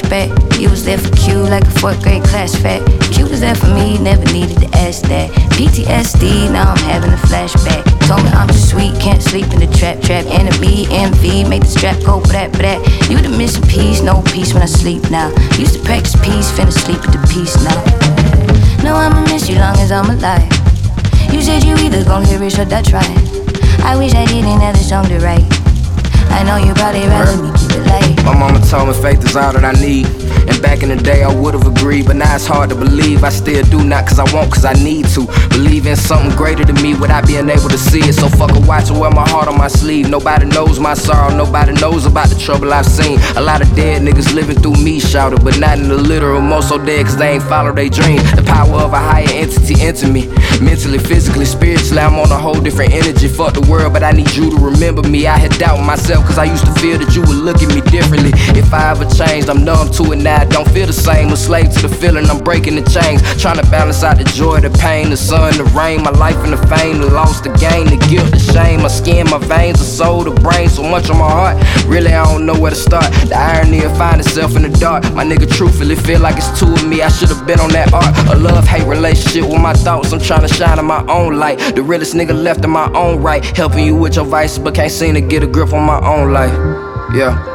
flashback. You was there for Q like a 4th grade class fact. Q was there for me, never needed to ask that. PTSD, now I'm having a flashback. Told me I'm too sweet, can't sleep in the trap. Enemy, MV, make the strap go brat. You the missing piece, no peace when I sleep now. Used to practice peace, finna sleep with the peace now. No, I'ma miss you long as I'm alive. You said you either gon' get rich or die trying. I wish I didn't have the song to write. I know you probably rather me keep it light. My mama told me faith is all that I need. And back in the day I would've agreed, but now it's hard to believe. I still do, not cause I want, cause I need to. Believe in something greater than me without being able to see it. So fuck a watch and wear my heart on my sleeve. Nobody knows my sorrow, nobody knows about the trouble I've seen. A lot of dead niggas living through me shouted, but not in the literal, most so dead cause they ain't followed their dream. The power of a higher entity into me, mentally, physically, spiritually, I'm on a whole different energy. Fuck the world, but I need you to remember me. I had doubt myself cause I used to feel that you would look at me differently. If I ever changed, I'm numb to it now. I don't feel the same, a slave to the feeling, I'm breaking the chains. Trying to balance out the joy, the pain, the sun, the rain. My life and the fame, the loss, the gain, the guilt, the shame. My skin, my veins, the soul, the brain. So much on my heart, really I don't know where to start. The irony of finding itself in the dark. My nigga truthfully feel like it's two of me. I should've been on that art. A love-hate relationship with my thoughts. I'm trying to shine in my own light. The realest nigga left in my own right. Helping you with your vices, but can't seem to get a grip on my own life. Yeah.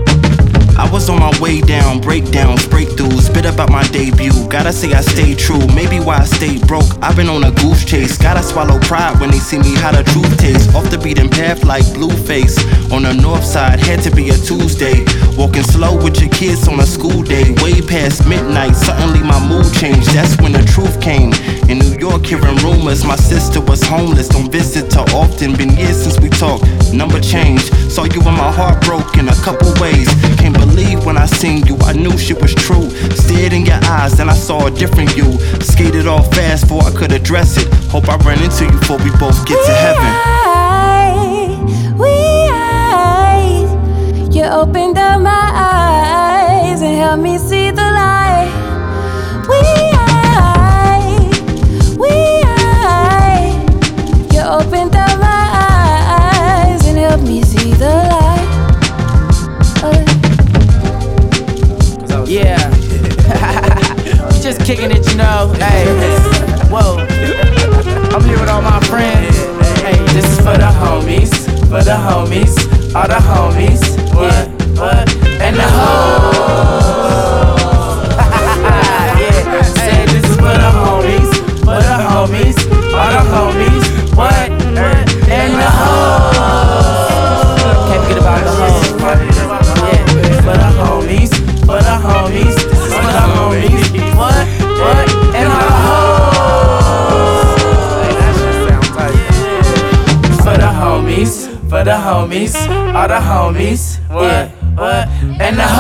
I was on my way down, breakdowns, breakthroughs, spit about my debut. Gotta say I stayed true, maybe why I stayed broke. I've been on a goose chase, gotta swallow pride when they see me how the truth tastes. Off the beaten path like Blueface. On the north side, had to be a Tuesday. Walking slow with your kids on a school day. Way past midnight, suddenly my mood changed. That's when the truth came. In New York, hearing rumors, my sister was homeless. Don't visit her often, been years since we talked. Number changed, saw you and my heart broke in a couple ways. Can't believe when I seen you, I knew shit was true. Stared in your eyes, then I saw a different you. Skated off fast before I could address it. Hope I run into you before we both get to heaven. You opened up my eyes and helped me see the light. You opened up my eyes and helped me see the light. Yeah. Just kicking it, you know. Hey, whoa. I'm here with all my friends. Hey, this is for the homies, all the homies. What? And the hoes. Yeah, say this is for the homies, all the homies. What? And the hoes. Can't forget about the hoes. Yeah, for the homies, this is for the homies. What? And the hoes. For the homies, all the homies. What? And the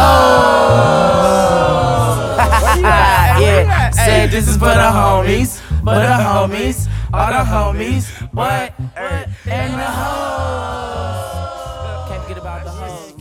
hoes. Yeah, say this is for the homies, all the homies. What? And the hoes. Can't forget about the hoes.